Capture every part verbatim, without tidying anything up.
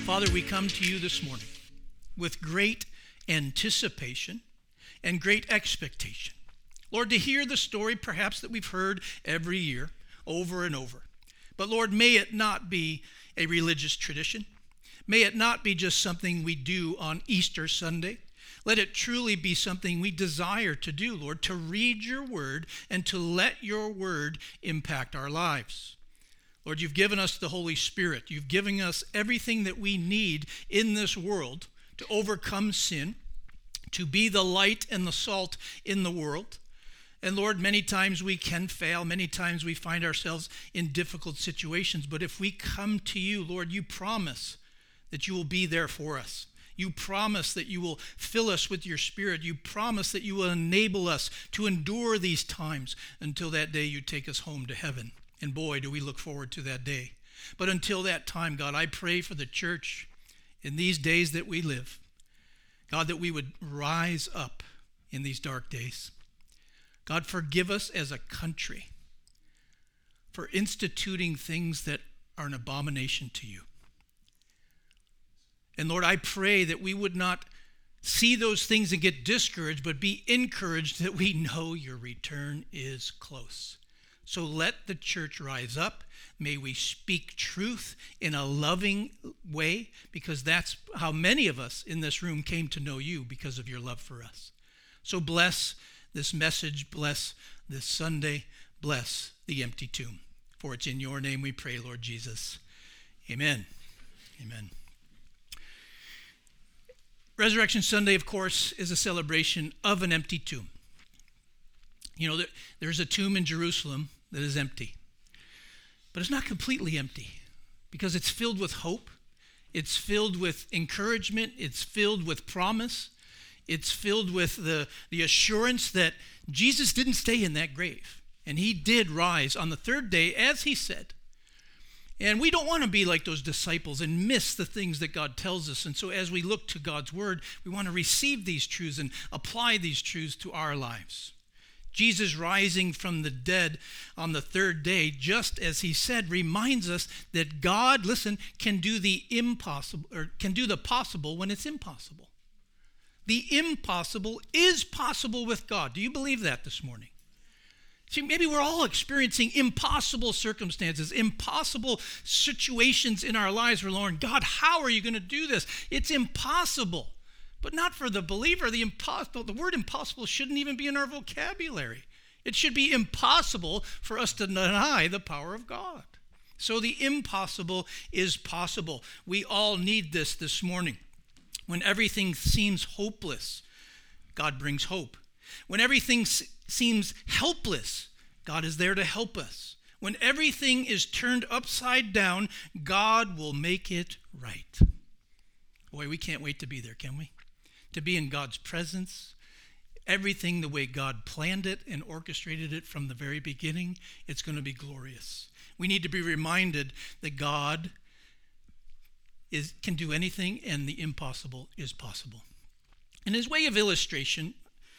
Father, we come to you this morning with great anticipation and great expectation. Lord, to hear the story perhaps that we've heard every year over and over. But Lord, may it not be a religious tradition. May it not be just something we do on Easter Sunday. Let it truly be something we desire to do, Lord, to read your word and to let your word impact our lives. Lord, you've given us the Holy Spirit. You've given us everything that we need in this world to overcome sin, to be the light and the salt in the world. And Lord, many times we can fail. Many times we find ourselves in difficult situations. But if we come to you, Lord, you promise that you will be there for us. You promise that you will fill us with your Spirit. You promise that you will enable us to endure these times until that day you take us home to heaven. And boy, do we look forward to that day. But until that time, God, I pray for the church in these days that we live. God, that we would rise up in these dark days. God, forgive us as a country for instituting things that are an abomination to you. And Lord, I pray that we would not see those things and get discouraged, but be encouraged that we know your return is close. So let the church rise up. May we speak truth in a loving way, because that's how many of us in this room came to know you, because of your love for us. So bless this message, bless this Sunday, bless the empty tomb. For it's in your name we pray, Lord Jesus. Amen. Amen. Resurrection Sunday, of course, is a celebration of an empty tomb. You know, there's a tomb in Jerusalem that is empty. But it's not completely empty, because it's filled with hope. It's filled with encouragement. It's filled with promise. It's filled with the, the assurance that Jesus didn't stay in that grave. And he did rise on the third day, as he said. And we don't want to be like those disciples and miss the things that God tells us. And so as we look to God's word, we want to receive these truths and apply these truths to our lives. Jesus rising from the dead on the third day, just as he said, reminds us that God, listen, can do the impossible, or can do the possible when it's impossible. The impossible is possible with God. Do you believe that this morning? See, maybe we're all experiencing impossible circumstances, impossible situations in our lives. We're Lord, God, how are you going to do this? It's impossible. But not for the believer. The impossible, the word impossible shouldn't even be in our vocabulary. It should be impossible for us to deny the power of God. So the impossible is possible. We all need this this morning. When everything seems hopeless, God brings hope. When everything s- seems helpless, God is there to help us. When everything is turned upside down, God will make it right. Boy, we can't wait to be there, can we? To be in God's presence, everything the way God planned it and orchestrated it from the very beginning, it's going to be glorious. We need to be reminded that God is can do anything, and the impossible is possible. In his way of illustration,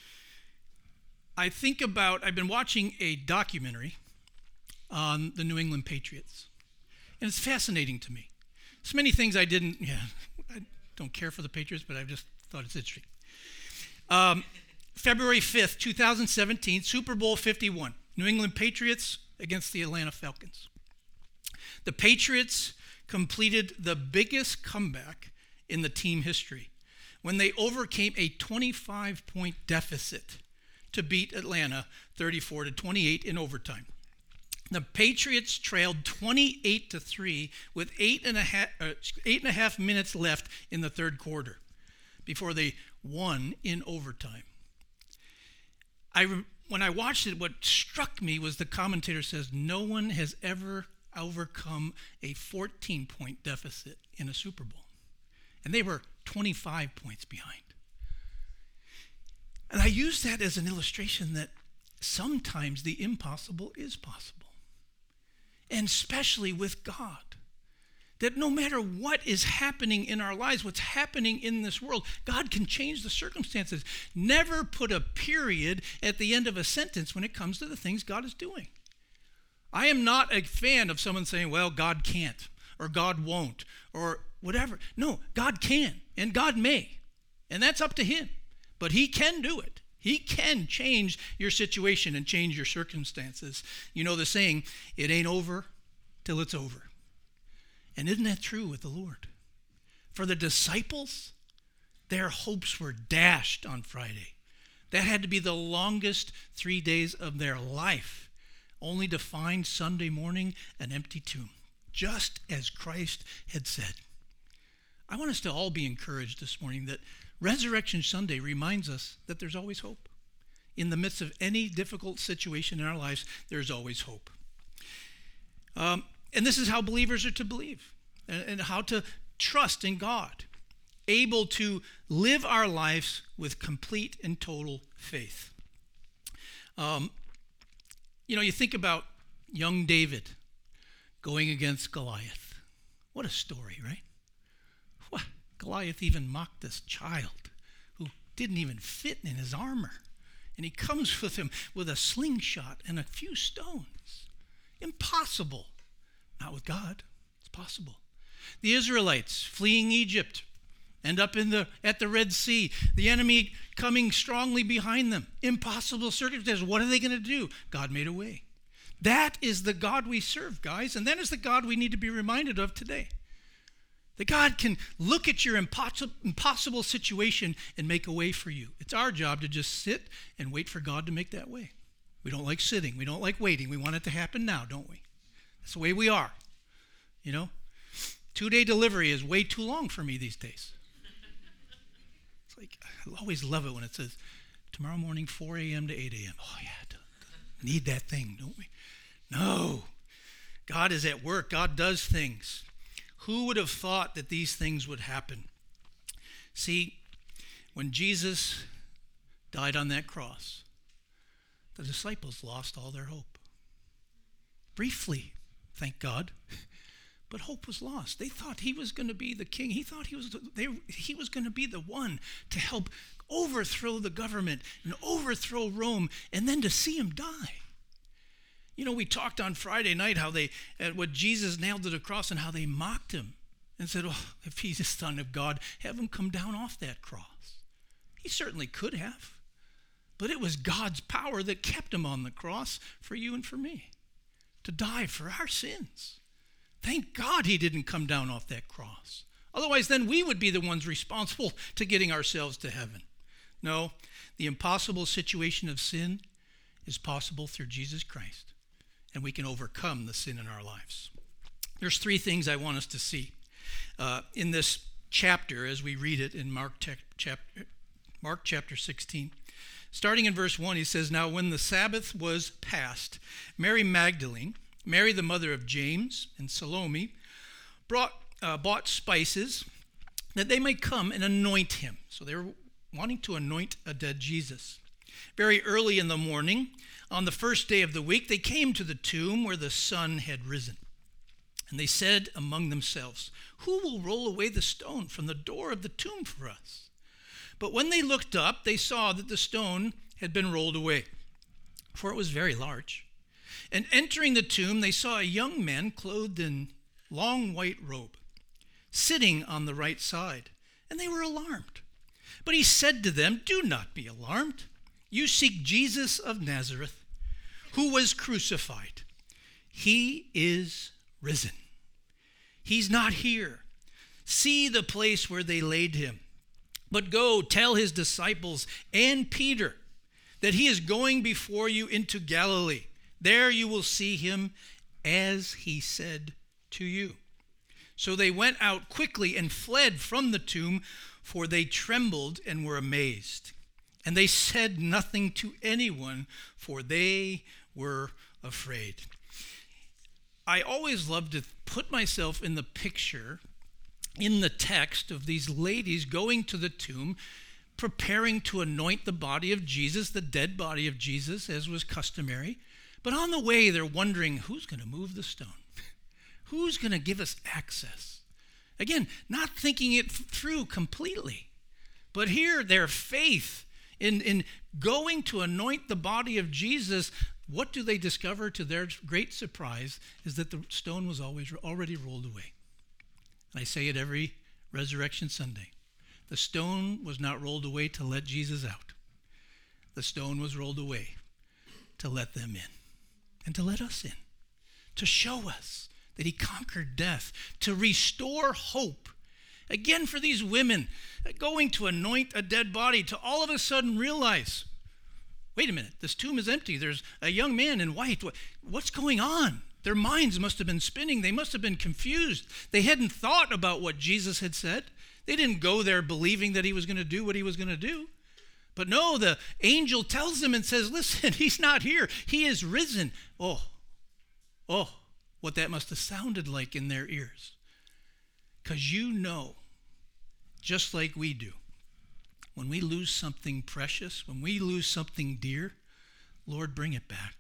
I think about, I've been watching a documentary on the New England Patriots, and it's fascinating to me. There's many things I didn't, yeah, I don't care for the Patriots, but I've just thought it's interesting. Um, February fifth, twenty seventeen, Super Bowl fifty-one. New England Patriots against the Atlanta Falcons. The Patriots completed the biggest comeback in the team history when they overcame a twenty-five point deficit to beat Atlanta thirty-four to twenty-eight in overtime. The Patriots trailed twenty-eight to three with eight and a half, uh, eight and a half minutes left in the third quarter before they won in overtime. I, when I watched it, what struck me was the commentator says, no one has ever overcome a fourteen point deficit in a Super Bowl. And they were twenty-five points behind. And I use that as an illustration that sometimes the impossible is possible. And especially with God. That no matter what is happening in our lives, what's happening in this world, God can change the circumstances. Never put a period at the end of a sentence when it comes to the things God is doing. I am not a fan of someone saying, well, God can't, or God won't, or whatever. No, God can, and God may, and that's up to him. But he can do it. He can change your situation and change your circumstances. You know the saying, it ain't over till it's over. And isn't that true with the Lord? For the disciples, their hopes were dashed on Friday. That had to be the longest three days of their life, only to find Sunday morning an empty tomb, just as Christ had said. I want us to all be encouraged this morning that Resurrection Sunday reminds us that there's always hope. In the midst of any difficult situation in our lives, there's always hope. Um, and this is how believers are to believe, and, and how to trust in God, able to live our lives with complete and total faith. Um, you know, you think about young David going against Goliath. What a story, right? What? Goliath even mocked this child who didn't even fit in his armor. And he comes with him with a slingshot and a few stones. Impossible. Not with God. It's possible. The Israelites fleeing Egypt end up in the at the Red Sea. The enemy coming strongly behind them. Impossible circumstances. What are they going to do? God made a way. That is the God we serve, guys. And that is the God we need to be reminded of today. That God can look at your impossible, impossible situation and make a way for you. It's our job to just sit and wait for God to make that way. We don't like sitting. We don't like waiting. We want it to happen now, don't we? That's the way we are. You know, two-day delivery is way too long for me these days. It's like, I always love it when it says, tomorrow morning, four a.m. to eight a.m. Oh, yeah, need that thing, don't we? No. God is at work. God does things. Who would have thought that these things would happen? See, when Jesus died on that cross, the disciples lost all their hope. Briefly, thank God, but hope was lost. They thought he was going to be the king. He thought he was they, he was going to be the one to help overthrow the government and overthrow Rome, and then to see him die. You know, we talked on Friday night how they, at what Jesus nailed to the cross and how they mocked him and said, oh, if he's the Son of God, have him come down off that cross. He certainly could have, but it was God's power that kept him on the cross for you and for me, to die for our sins. Thank God he didn't come down off that cross. Otherwise, then we would be the ones responsible to getting ourselves to heaven. No, the impossible situation of sin is possible through Jesus Christ. And we can overcome the sin in our lives. There's three things I want us to see uh, in this chapter as we read it in Mark, te- chapter, Mark chapter sixteen. Starting in verse one, he says, now when the Sabbath was past, Mary Magdalene, Mary the mother of James, and Salome brought, uh, bought spices that they might come and anoint him. So they were wanting to anoint a dead Jesus. Very early in the morning, on the first day of the week, they came to the tomb where the sun had risen. And they said among themselves, who will roll away the stone from the door of the tomb for us? But when they looked up, they saw that the stone had been rolled away, for it was very large. And entering the tomb, they saw a young man clothed in long white robe, sitting on the right side, and they were alarmed. But he said to them, do not be alarmed. You seek Jesus of Nazareth, who was crucified. He is risen. He's not here. See the place where they laid him. But go tell his disciples and Peter that he is going before you into Galilee. There you will see him as he said to you. So they went out quickly and fled from the tomb, for they trembled and were amazed. And they said nothing to anyone, for they were afraid. I always love to put myself in the picture, in the text of these ladies going to the tomb, preparing to anoint the body of Jesus, the dead body of Jesus, as was customary. But on the way, they're wondering, who's going to move the stone? Who's going to give us access? Again, not thinking it through completely. But here, their faith in, in going to anoint the body of Jesus, what do they discover to their great surprise is that the stone was always already rolled away. And I say it every Resurrection Sunday. The stone was not rolled away to let Jesus out. The stone was rolled away to let them in and to let us in, to show us that he conquered death, to restore hope. Again, for these women going to anoint a dead body, to all of a sudden realize, wait a minute, this tomb is empty. There's a young man in white. What's going on? Their minds must have been spinning. They must have been confused. They hadn't thought about what Jesus had said. They didn't go there believing that he was going to do what he was going to do. But no, the angel tells them and says, listen, he's not here. He is risen. Oh, oh, what that must have sounded like in their ears. Because you know, just like we do, when we lose something precious, when we lose something dear, Lord, bring it back.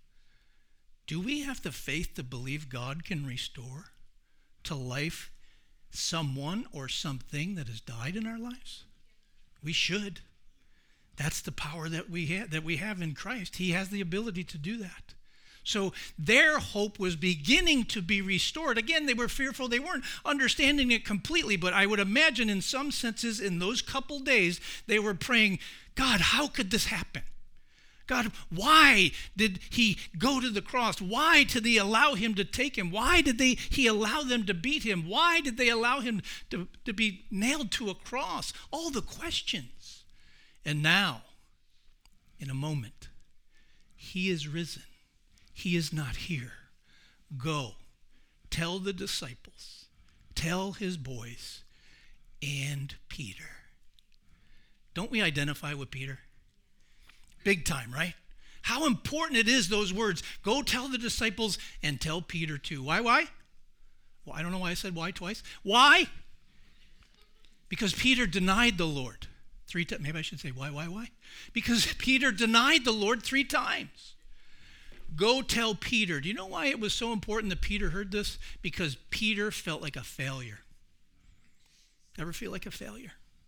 Do we have the faith to believe God can restore to life someone or something that has died in our lives? We should. That's the power that we have, that we have in Christ. He has the ability to do that. So their hope was beginning to be restored. Again, they were fearful. They weren't understanding it completely, but I would imagine in some senses in those couple days, they were praying, God, how could this happen? God, why did he go to the cross? Why did they allow him to take him? Why did they he allow them to beat him? Why did they allow him to, to be nailed to a cross? All the questions. And now, in a moment, he is risen. He is not here. Go, tell the disciples, tell his boys, and Peter. Don't we identify with Peter? Big time, right? How important it is, those words. Go tell the disciples and tell Peter too. Why, why? Well, I don't know why I said why twice. Why? Because Peter denied the Lord three times. Maybe I should say why, why, why? Because Peter denied the Lord three times. Go tell Peter. Do you know why it was so important that Peter heard this? Because Peter felt like a failure. Ever feel like a failure?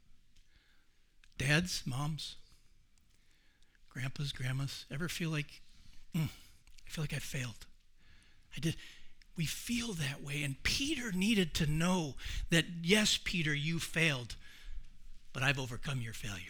Dads, moms, grandpas, grandmas, ever feel like, mm, I feel like I failed? I did. We feel that way. And Peter needed to know that, yes, Peter, you failed, but I've overcome your failure.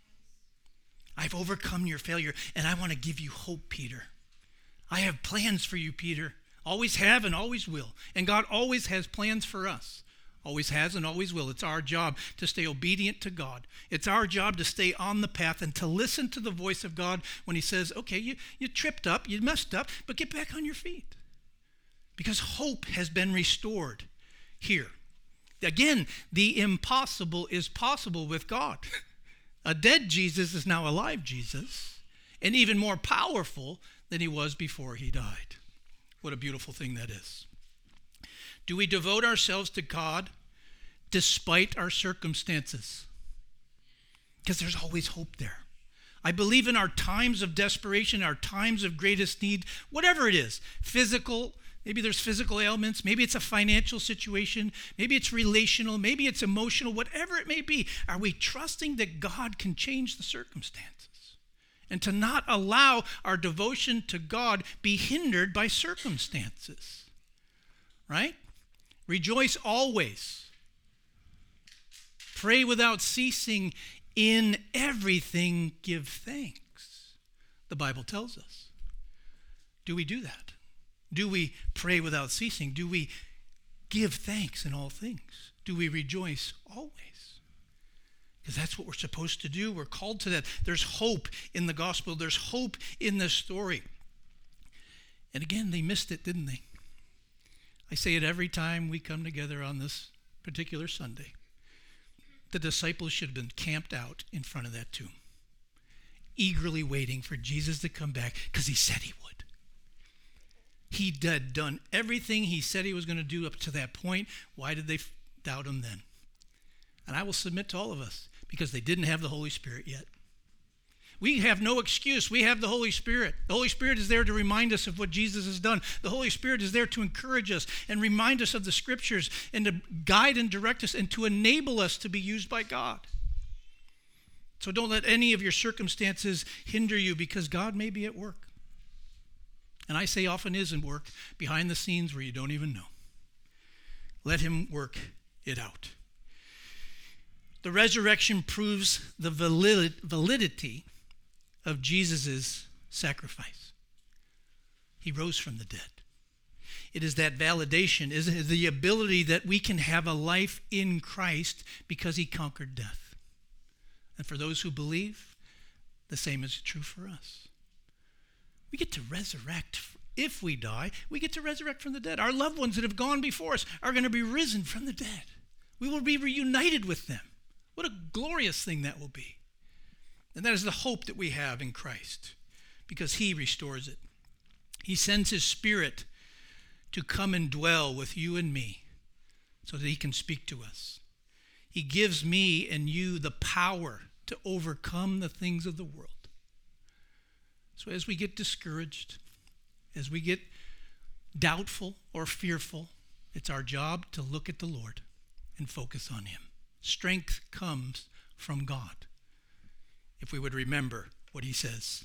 I've overcome your failure, and I want to give you hope, Peter. I have plans for you, Peter. Always have and always will. And God always has plans for us. Always has and always will. It's our job to stay obedient to God. It's our job to stay on the path and to listen to the voice of God when he says, okay, you, you tripped up, you messed up, but get back on your feet. Because hope has been restored here. Again, the impossible is possible with God. A dead Jesus is now a live Jesus, and even more powerful than he was before he died. What a beautiful thing that is. Do we devote ourselves to God despite our circumstances? Because there's always hope there. I believe in our times of desperation, our times of greatest need, whatever it is, physical, maybe there's physical ailments, maybe it's a financial situation, maybe it's relational, maybe it's emotional, whatever it may be. Are we trusting that God can change the circumstances? And to not allow our devotion to God be hindered by circumstances, right? Rejoice always. Pray without ceasing. In everything give thanks. The Bible tells us. Do we do that? Do we pray without ceasing? Do we give thanks in all things? Do we rejoice always? Because that's what we're supposed to do. We're called to that. There's hope in the gospel. There's hope in this story. And again, they missed it, didn't they? I say it every time we come together on this particular Sunday. The disciples should have been camped out in front of that tomb, eagerly waiting for Jesus to come back because he said he would. He had done everything he said he was going to do up to that point. Why did they doubt him then? And I will submit to all of us, because they didn't have the Holy Spirit yet. We have no excuse. We have the Holy Spirit. The Holy Spirit is there to remind us of what Jesus has done. The Holy Spirit is there to encourage us and remind us of the Scriptures and to guide and direct us and to enable us to be used by God. So don't let any of your circumstances hinder you, because God may be at work. And I say often is in work behind the scenes where you don't even know. Let him work it out. The resurrection proves the valid, validity of Jesus' sacrifice. He rose from the dead. It is that validation, is the ability that we can have a life in Christ because he conquered death. And for those who believe, the same is true for us. We get to resurrect. If we die, we get to resurrect from the dead. Our loved ones that have gone before us are going to be risen from the dead. We will be reunited with them. What a glorious thing that will be. And that is the hope that we have in Christ, because he restores it. He sends his Spirit to come and dwell with you and me so that he can speak to us. He gives me and you the power to overcome the things of the world. So as we get discouraged, as we get doubtful or fearful, it's our job to look at the Lord and focus on him. Strength comes from God, if we would remember what he says.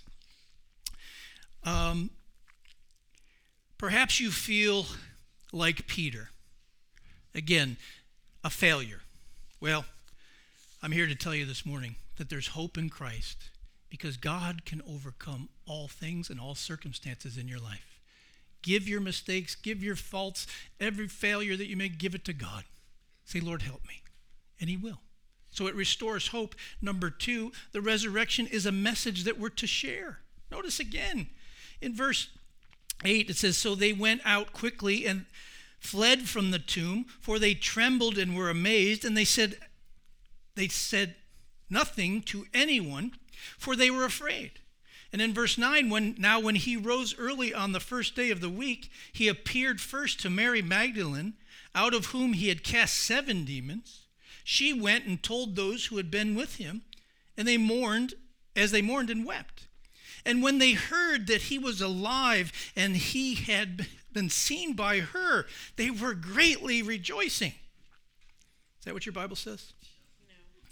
Um, perhaps you feel like Peter. Again, a failure. Well, I'm here to tell you this morning that there's hope in Christ, because God can overcome all things and all circumstances in your life. Give your mistakes, give your faults, every failure that you make, give it to God. Say, Lord, help me. And he will. So it restores hope. Number two, the resurrection is a message that we're to share. Notice again, in verse eight, it says, so they went out quickly and fled from the tomb, for they trembled and were amazed, and they said, they said nothing to anyone, for they were afraid. And in verse nine, when now when he rose early on the first day of the week, he appeared first to Mary Magdalene, out of whom he had cast seven demons. She went and told those who had been with him, and they mourned as they mourned and wept. And when they heard that he was alive and he had been seen by her, they were greatly rejoicing. Is that what your Bible says? No.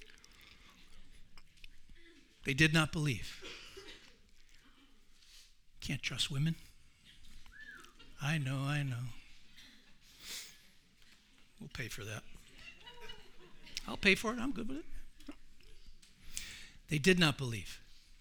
They did not believe. Can't trust women. I know, I know. We'll pay for that. I'll pay for it. I'm good with it. They did not believe.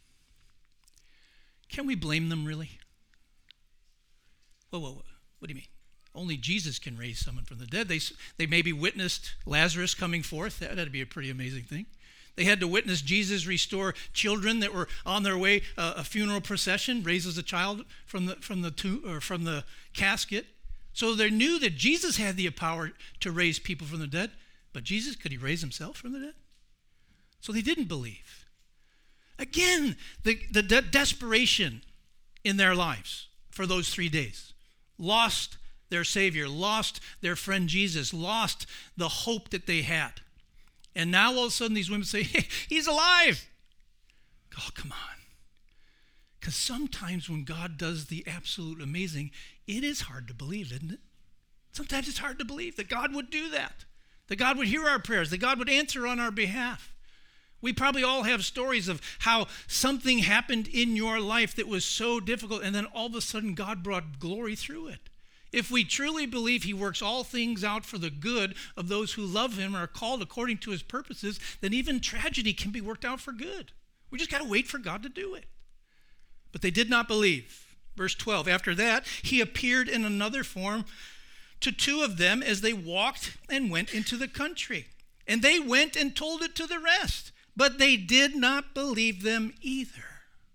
Can we blame them, really? Whoa, whoa, whoa. What do you mean? Only Jesus can raise someone from the dead. They, they maybe witnessed Lazarus coming forth. That would be a pretty amazing thing. They had to witness Jesus restore children that were on their way. Uh, a funeral procession raises a child from the from the tomb, or from the casket. So they knew that Jesus had the power to raise people from the dead. But Jesus, could he raise himself from the dead? So they didn't believe. Again, the, the de- desperation in their lives for those three days. Lost their Savior, lost their friend Jesus, lost the hope that they had. And now all of a sudden these women say, hey, he's alive. Oh, come on. Because sometimes when God does the absolute amazing, it is hard to believe, isn't it? Sometimes it's hard to believe that God would do that. That God would hear our prayers, that God would answer on our behalf. We probably all have stories of how something happened in your life that was so difficult, and then all of a sudden God brought glory through it. If we truly believe he works all things out for the good of those who love him or are called according to his purposes, then even tragedy can be worked out for good. We just got to wait for God to do it. But they did not believe. Verse twelve, after that, he appeared in another form to two of them as they walked and went into the country. And they went and told it to the rest, but they did not believe them either.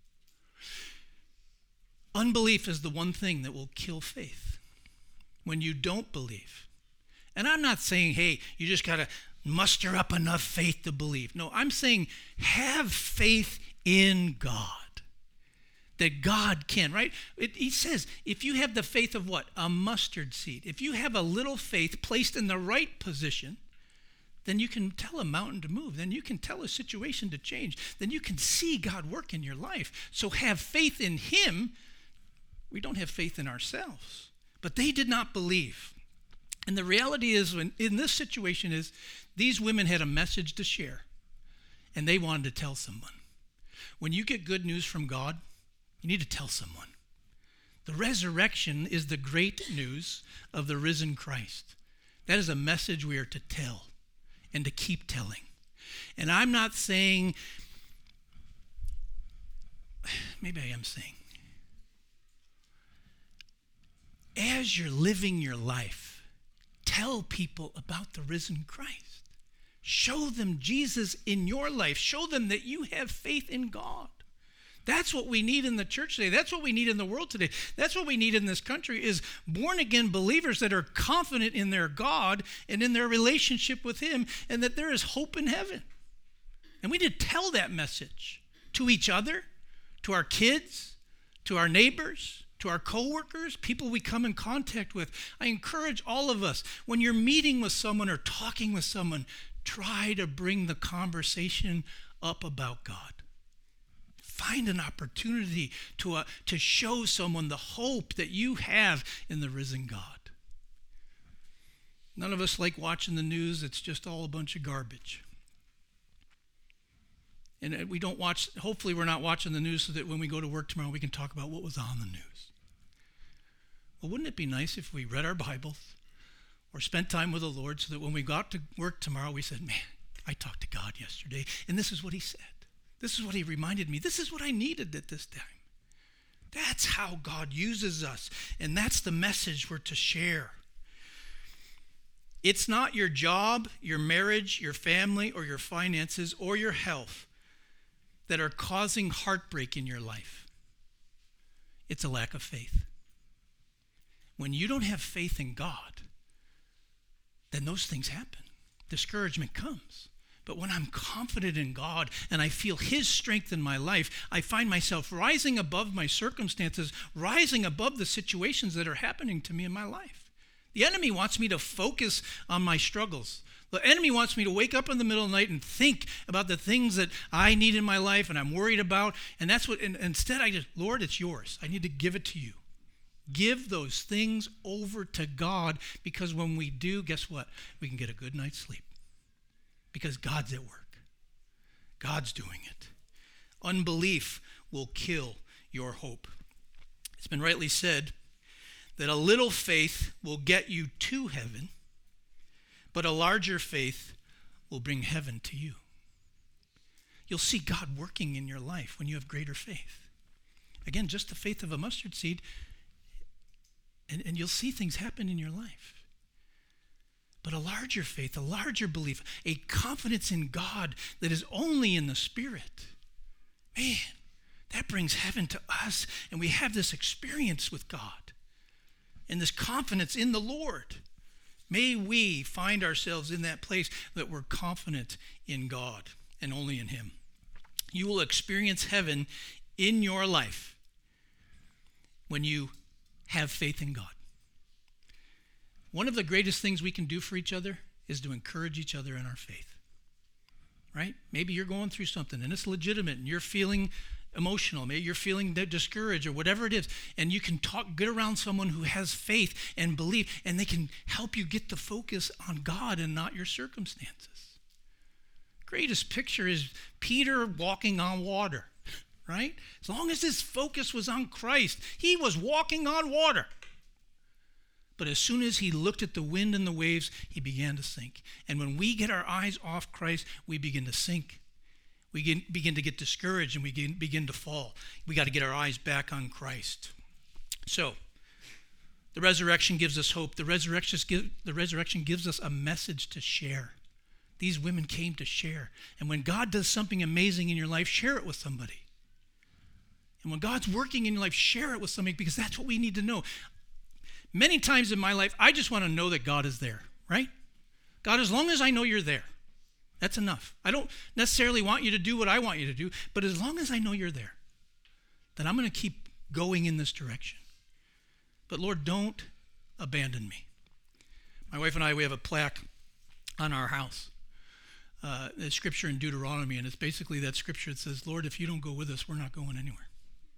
Unbelief is the one thing that will kill faith. When you don't believe. And I'm not saying, hey, you just got to muster up enough faith to believe. No, I'm saying have faith in God. That God can, right? It, he says, if you have the faith of what? A mustard seed. If you have a little faith placed in the right position, then you can tell a mountain to move. Then you can tell a situation to change. Then you can see God work in your life. So have faith in him. We don't have faith in ourselves. But they did not believe. And the reality is, when in this situation is, these women had a message to share. And they wanted to tell someone. When you get good news from God, you need to tell someone. The resurrection is the great news of the risen Christ. That is a message we are to tell and to keep telling. And I'm not saying, maybe I am saying, as you're living your life, tell people about the risen Christ. Show them Jesus in your life. Show them that you have faith in God. That's what we need in the church today. That's what we need in the world today. That's what we need in this country is born-again believers that are confident in their God and in their relationship with him, and that there is hope in heaven. And we need to tell that message to each other, to our kids, to our neighbors, to our coworkers, people we come in contact with. I encourage all of us, when you're meeting with someone or talking with someone, try to bring the conversation up about God. Find an opportunity to, uh, to show someone the hope that you have in the risen God. None of us like watching the news. It's just all a bunch of garbage. And we don't watch, hopefully we're not watching the news so that when we go to work tomorrow, we can talk about what was on the news. Well, wouldn't it be nice if we read our Bibles or spent time with the Lord so that when we got to work tomorrow, we said, man, I talked to God yesterday, and this is what he said. This is what he reminded me. This is what I needed at this time. That's how God uses us, and that's the message we're to share. It's not your job, your marriage, your family, or your finances, or your health that are causing heartbreak in your life. It's a lack of faith. When you don't have faith in God, then those things happen. Discouragement comes. But when I'm confident in God and I feel his strength in my life, I find myself rising above my circumstances, rising above the situations that are happening to me in my life. The enemy wants me to focus on my struggles. The enemy wants me to wake up in the middle of the night and think about the things that I need in my life and I'm worried about. And that's what, and instead I just, Lord, it's yours. I need to give it to you. Give those things over to God, because when we do, guess what? We can get a good night's sleep. Because God's at work. God's doing it. Unbelief will kill your hope. It's been rightly said that a little faith will get you to heaven, but a larger faith will bring heaven to you. You'll see God working in your life when you have greater faith. Again, just the faith of a mustard seed, and, and you'll see things happen in your life. But a larger faith, a larger belief, a confidence in God that is only in the Spirit, man, that brings heaven to us, and we have this experience with God and this confidence in the Lord. May we find ourselves in that place that we're confident in God and only in him. You will experience heaven in your life when you have faith in God. One of the greatest things we can do for each other is to encourage each other in our faith, right? Maybe you're going through something and it's legitimate and you're feeling emotional, maybe you're feeling discouraged or whatever it is, and you can talk, get around someone who has faith and belief, and they can help you get the focus on God and not your circumstances. Greatest picture is Peter walking on water, right? As long as his focus was on Christ, he was walking on water. But as soon as he looked at the wind and the waves, he began to sink. And when we get our eyes off Christ, we begin to sink. We begin, begin to get discouraged and we begin, begin to fall. We got to get our eyes back on Christ. So, the resurrection gives us hope. The resurrection, give, the resurrection gives us a message to share. These women came to share. And when God does something amazing in your life, share it with somebody. And when God's working in your life, share it with somebody, because that's what we need to know. Many times in my life, I just want to know that God is there, right? God, as long as I know you're there, that's enough. I don't necessarily want you to do what I want you to do, but as long as I know you're there, then I'm going to keep going in this direction. But Lord, don't abandon me. My wife and I, we have a plaque on our house. Uh, there's scripture in Deuteronomy, and it's basically that scripture that says, Lord, if you don't go with us, we're not going anywhere.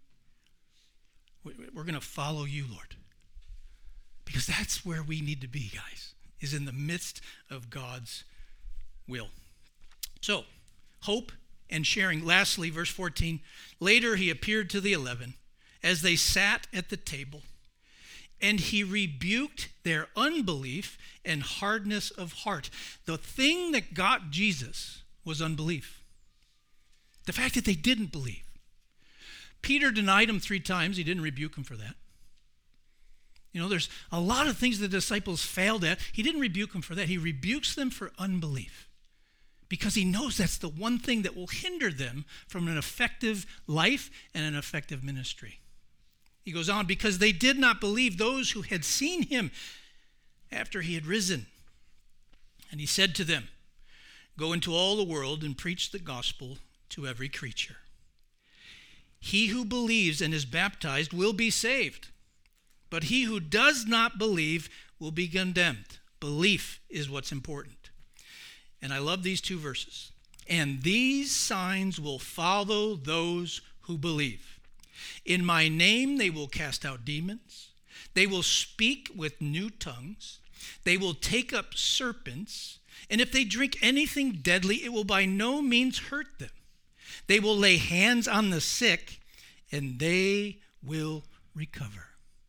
We're going to follow you, Lord. Because that's where we need to be, guys, is in the midst of God's will. So, hope and sharing. Lastly, verse fourteen, later he appeared to the eleven as they sat at the table, and he rebuked their unbelief and hardness of heart. The thing that got Jesus was unbelief. The fact that they didn't believe. Peter denied him three times. He didn't rebuke him for that. You know, there's a lot of things the disciples failed at. He didn't rebuke them for that. He rebukes them for unbelief because he knows that's the one thing that will hinder them from an effective life and an effective ministry. He goes on, because they did not believe those who had seen him after he had risen. And he said to them, go into all the world and preach the gospel to every creature. He who believes and is baptized will be saved, but he who does not believe will be condemned. Belief is what's important. And I love these two verses. And these signs will follow those who believe. In my name they will cast out demons. They will speak with new tongues. They will take up serpents. And if they drink anything deadly, it will by no means hurt them. They will lay hands on the sick, and they will recover.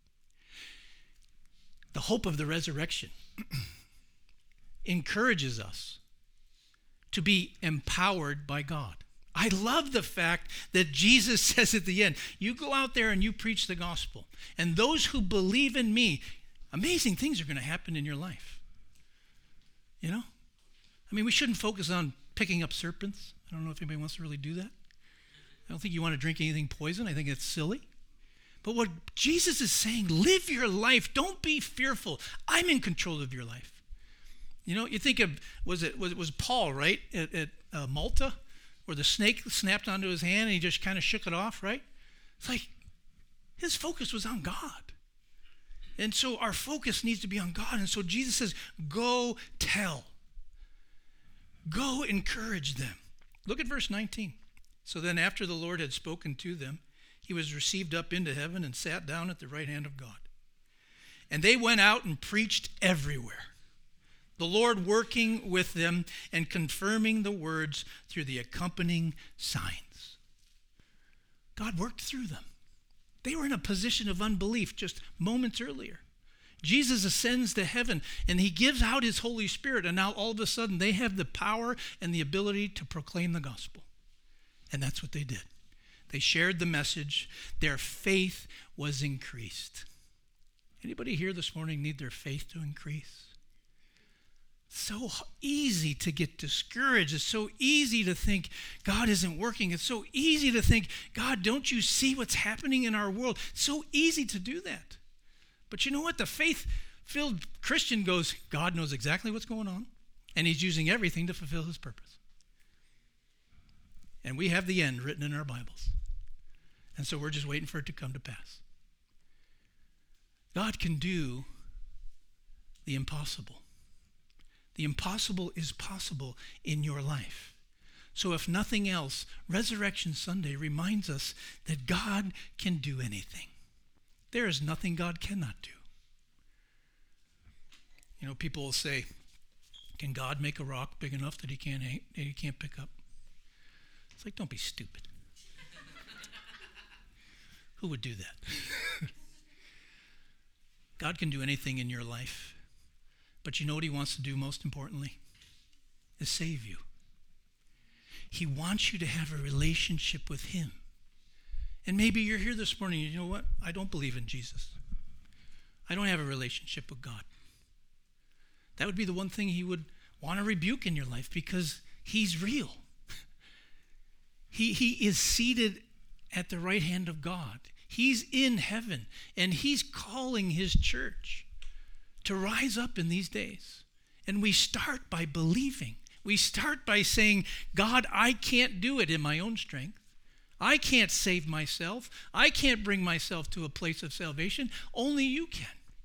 The hope of the resurrection encourages us to be empowered by God. I love the fact that Jesus says at the end, you go out there and you preach the gospel. And those who believe in me, amazing things are going to happen in your life. You know? I mean, we shouldn't focus on picking up serpents. I don't know if anybody wants to really do that. I don't think you want to drink anything poison. I think it's silly. But what Jesus is saying, live your life. Don't be fearful. I'm in control of your life. You know, you think of, was it was, it was Paul, right, at, at uh, Malta, where the snake snapped onto his hand and he just kind of shook it off, right? It's like his focus was on God. And so our focus needs to be on God. And so Jesus says, go tell. Go encourage them. Look at verse nineteen. So then after the Lord had spoken to them, he was received up into heaven and sat down at the right hand of God. And they went out and preached everywhere, the Lord working with them and confirming the words through the accompanying signs. God worked through them. They were in a position of unbelief just moments earlier. Jesus ascends to heaven and he gives out his Holy Spirit, and now all of a sudden they have the power and the ability to proclaim the gospel. And that's what they did. They shared the message. Their faith was increased. Anybody here this morning need their faith to increase? So easy to get discouraged. It's so easy to think God isn't working. It's so easy to think, God, don't you see what's happening in our world? It's so easy to do that. But you know what? The faith-filled Christian goes, God knows exactly what's going on, and he's using everything to fulfill his purpose. And we have the end written in our Bibles. And so we're just waiting for it to come to pass. God can do the impossible. The impossible is possible in your life. So if nothing else, Resurrection Sunday reminds us that God can do anything. There is nothing God cannot do. You know, people will say, can God make a rock big enough that he can't, that he can't pick up? It's like, don't be stupid. Who would do that? God can do anything in your life. But you know what he wants to do most importantly? Is save you. He wants you to have a relationship with him. And maybe you're here this morning and you know what? I don't believe in Jesus. I don't have a relationship with God. That would be the one thing he would want to rebuke in your life, because he's real. He, he is seated at the right hand of God. He's in heaven, and he's calling his church to rise up in these days. And we start by believing. We start by saying, God, I can't do it in my own strength. I can't save myself. I can't bring myself to a place of salvation. Only you can.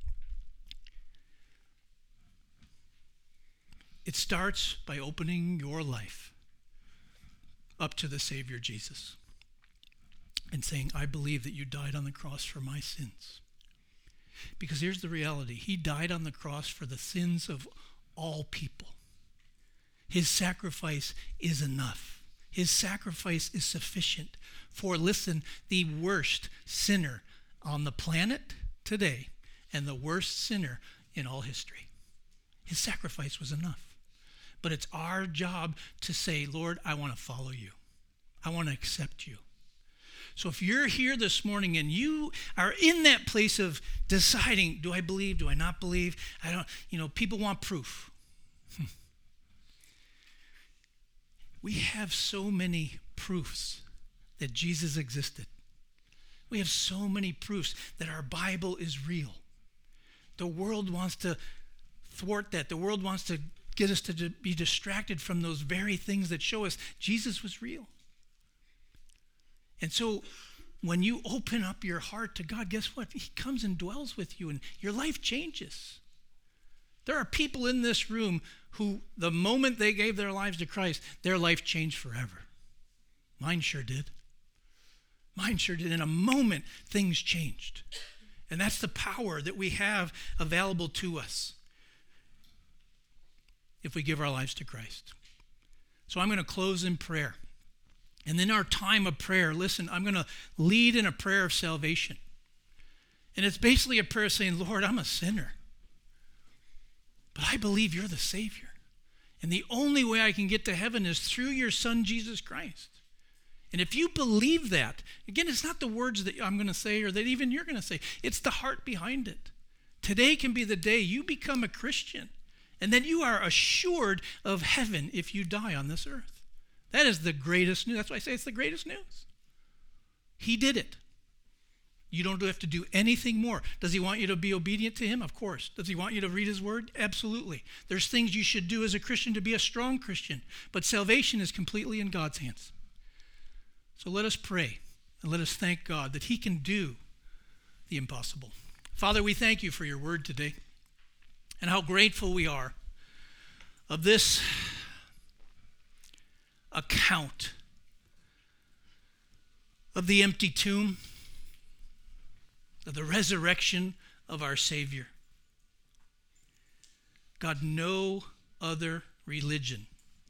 It starts by opening your life up to the Savior Jesus and saying, I believe that you died on the cross for my sins. Because here's the reality. He died on the cross for the sins of all people. His sacrifice is enough. His sacrifice is sufficient for, listen, the worst sinner on the planet today, and the worst sinner in all history. His sacrifice was enough. But it's our job to say, Lord, I want to follow you. I want to accept you. So if you're here this morning and you are in that place of deciding, do I believe, do I not believe? I don't, you know, people want proof. We have so many proofs that Jesus existed. We have so many proofs that our Bible is real. The world wants to thwart that. The world wants to get us to be distracted from those very things that show us Jesus was real. And so when you open up your heart to God, guess what? He comes and dwells with you and your life changes. There are people in this room who, the moment they gave their lives to Christ, their life changed forever. Mine sure did. Mine sure did. In a moment, things changed. And that's the power that we have available to us if we give our lives to Christ. So I'm going to close in prayer. And in our time of prayer, listen, I'm going to lead in a prayer of salvation. And it's basically a prayer saying, Lord, I'm a sinner, but I believe you're the Savior. And the only way I can get to heaven is through your Son, Jesus Christ. And if you believe that, again, it's not the words that I'm going to say or that even you're going to say. It's the heart behind it. Today can be the day you become a Christian. And then you are assured of heaven if you die on this earth. That is the greatest news. That's why I say it's the greatest news. He did it. You don't have to do anything more. Does he want you to be obedient to him? Of course. Does he want you to read his word? Absolutely. There's things you should do as a Christian to be a strong Christian. But salvation is completely in God's hands. So let us pray and let us thank God that he can do the impossible. Father, we thank you for your word today and how grateful we are of this account of the empty tomb, of the resurrection of our Savior. God, no other religion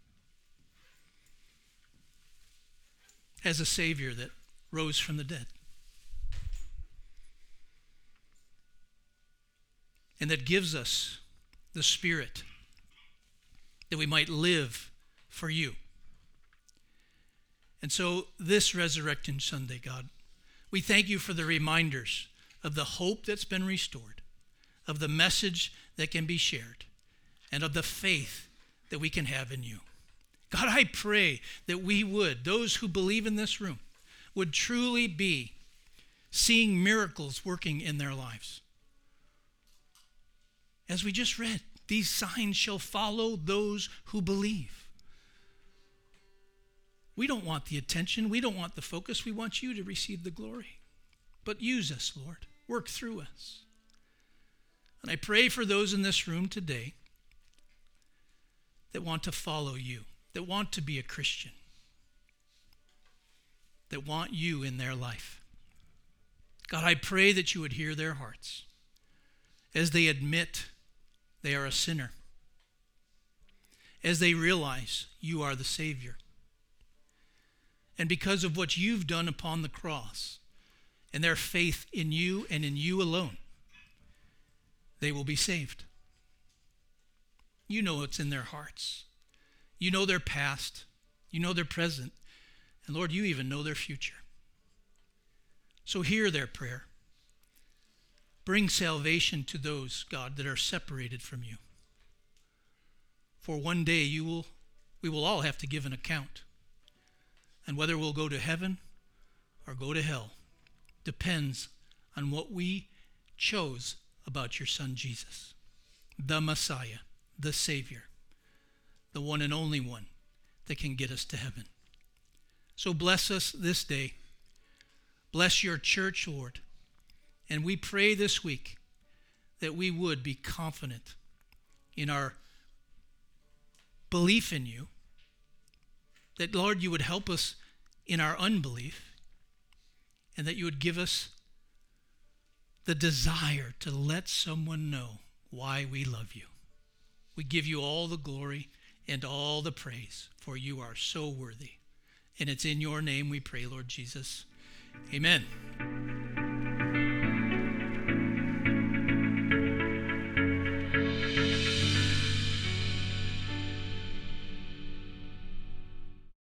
has a Savior that rose from the dead and that gives us the Spirit that we might live for you. And so this Resurrection Sunday, God, we thank you for the reminders of the hope that's been restored, of the message that can be shared, and of the faith that we can have in you. God, I pray that we would, those who believe in this room, would truly be seeing miracles working in their lives. As we just read, these signs shall follow those who believe. We don't want the attention. We don't want the focus. We want you to receive the glory. But use us, Lord. Work through us. And I pray for those in this room today that want to follow you, that want to be a Christian, that want you in their life. God, I pray that you would hear their hearts as they admit they are a sinner, as they realize you are the Savior. And because of what you've done upon the cross and their faith in you and in you alone, they will be saved. You know what's in their hearts. You know their past. You know their present. And Lord, you even know their future. So hear their prayer. Bring salvation to those, God, that are separated from you. For one day you will, we will all have to give an account. And whether we'll go to heaven or go to hell depends on what we chose about your Son Jesus, the Messiah, the Savior, the one and only one that can get us to heaven. So bless us this day. Bless your church, Lord. And we pray this week that we would be confident in our belief in you, that, Lord, you would help us in our unbelief, and that you would give us the desire to let someone know why we love you. We give you all the glory and all the praise, for you are so worthy. And it's in your name we pray, Lord Jesus. Amen.